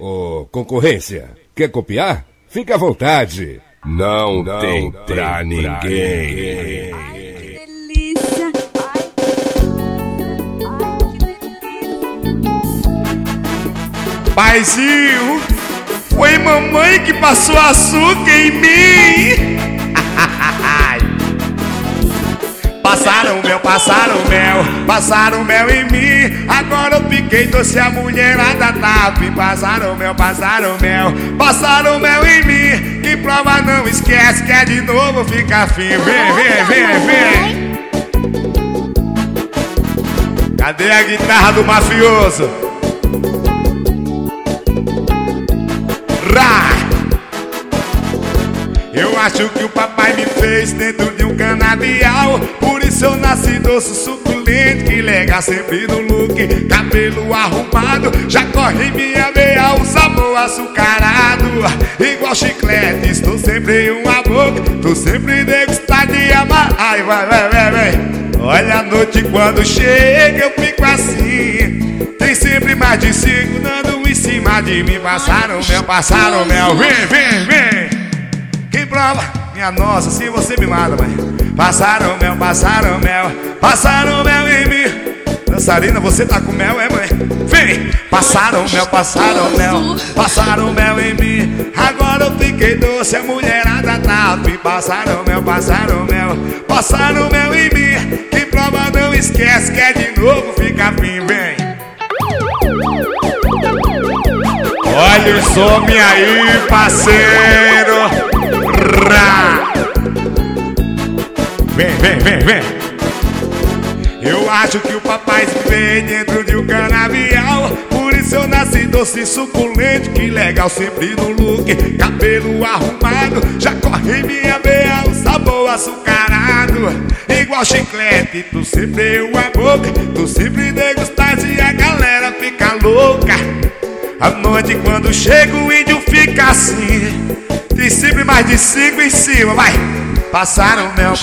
Ô, concorrência, quer copiar? Fica à vontade. Não tem pra ninguém. Paizinho, foi mamãe que passou açúcar em mim. Passaram mel em mim. Agora eu fiquei doce, a mulherada tá. Passaram mel em mim. Que prova não esquece, quer de novo ficar fim. Vem. Cadê a guitarra do mafioso? Eu acho que o papai me fez dentro de um canavial. Por isso eu nasci doce, suculento. Que legal, sempre no look, cabelo arrumado. Já corre em minha veia o sabor açucarado. Igual chiclete, estou sempre em uma boca. Tô sempre degustado de amar. Ai, vai. Olha a noite quando chega, eu fico assim. Tem sempre mais de 5 dando em cima de mim. Passaram mel, vem. Quem prova? Minha nossa, se você me mata, mãe. Passaram mel em mim. Dançarina, você tá com mel, é, mãe? Vem! Passaram mel em mim. Agora eu fiquei doce, a mulherada tá. Passaram mel em mim. Quem prova não esquece, quer de novo ficar fim, vem! Olha o som aí, parceiro! Vem. Eu acho que o papai se fez dentro de um canavial. Por isso eu nasci doce, suculento. Que legal, sempre no look, cabelo arrumado. Já corre em minha veia o sabor açucarado. Igual chiclete, tu sempre uma boca. Tu sempre degustado e a galera fica louca. À noite quando chega o índio fica assim. Tem sempre mais de 5 em cima, vai! Passaram mel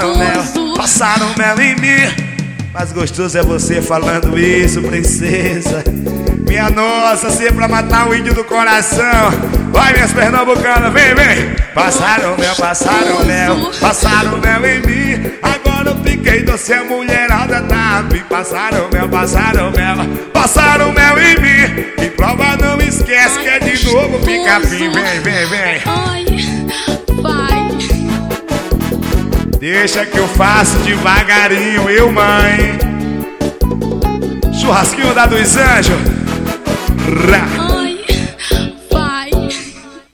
em mim. Mas gostoso é você falando isso, princesa. Minha nossa, se é pra matar o índio do coração. Vai, minhas pernambucanas, vem! Passaram mel em mim. Agora eu fiquei doce, a mulherada tá. Passaram mel em mim. E prova não esquece, que é de novo fica fim, vem. Ai, vai. Deixa que eu faço devagarinho, eu, mãe. Churrasquinho da dos anjos.